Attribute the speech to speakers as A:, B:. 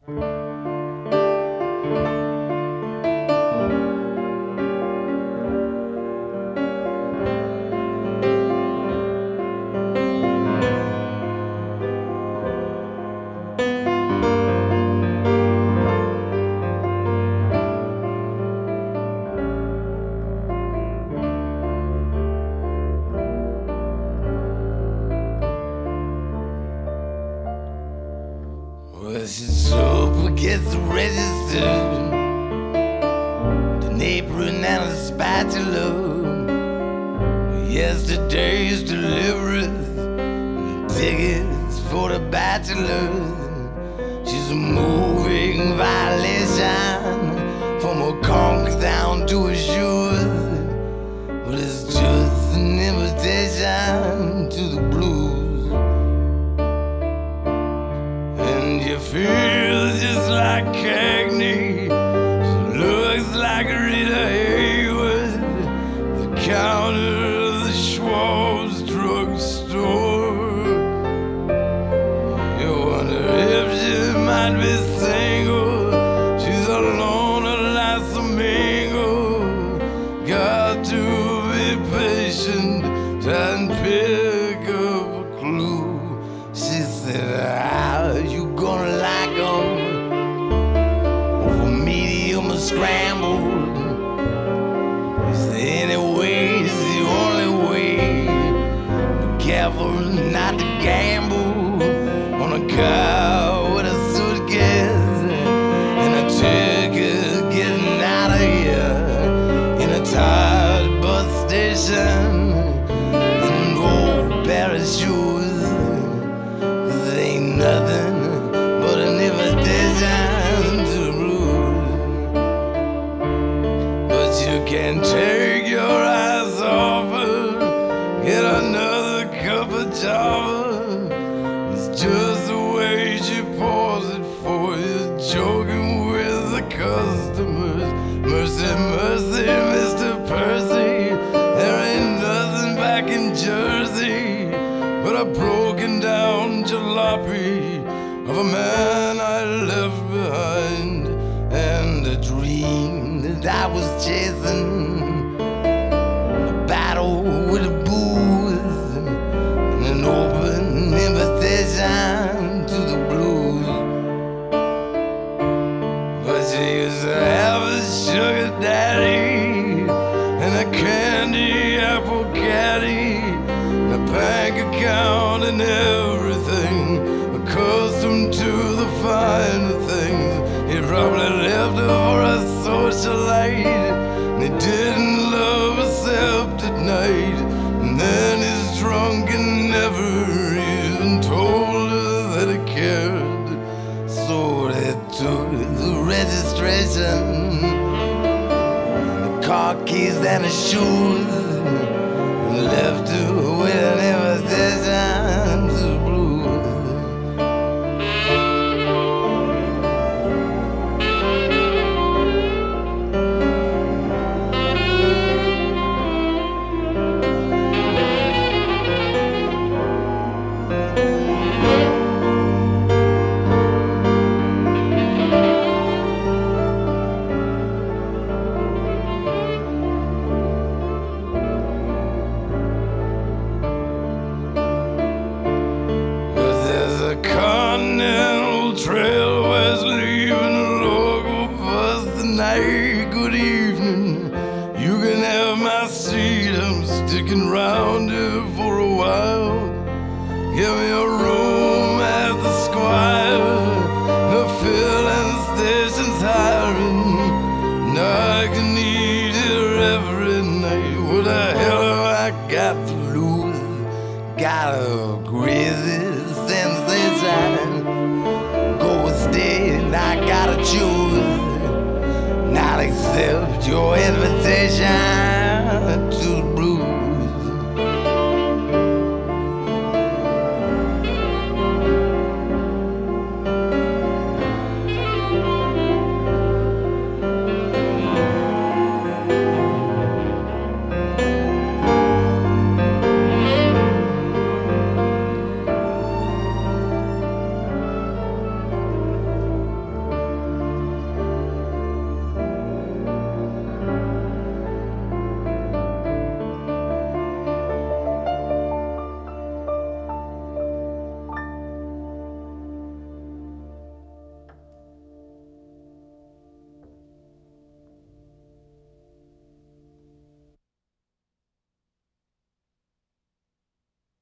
A: Well, she's up against the register, the apron and a spatula. Yesterday's deliveries, the tickets for the bachelors. She's a moving violation, from her conch down to her shoes. But it's just an invitation to the blues. You feel just like Cagney. She looks like Rita Hayworth, the counter of the Schwab's drugstore. You wonder if she might be single. She's a loner like Flamingo. Got to be patient and pick up a clue. She said, how you gonna like 'em? Over medium or scrambled. It's anyway, it's the only way. Be careful not to gamble on a car with a suitcase and a ticket getting out of here in a tired bus station and old pair of shoes. Ain't nothing but an invitation to the blues. But you can't take your eyes off her, get another cup of java. It's just the way she pours it for you, joking with the customers. Mercy, mercy, Mr. Percy, there ain't nothing back in Jersey but a broken down jalopy of a man I left behind, and a dream that I was chasing, a battle with the booze, and an open invitation to the blues. But she used to have a sugar daddy and a candy apple caddy, a bank account and everything, accustomed to the finer things. He probably left her for a socialite, and he didn't love except at night. And then he's drunk and never even told her that he cared. So they took the registration, the car keys and the shoes, left her with an invitation to the blues. Trail west leaving the local bus tonight. Good evening, you can have my seat. I'm sticking round here for a while. Give me a room at the Squire. The filling station's hiring. Now I can eat here every night. What the hell have I got to lose? Got a crazy sensation. I gotta choose, not accept your invitation.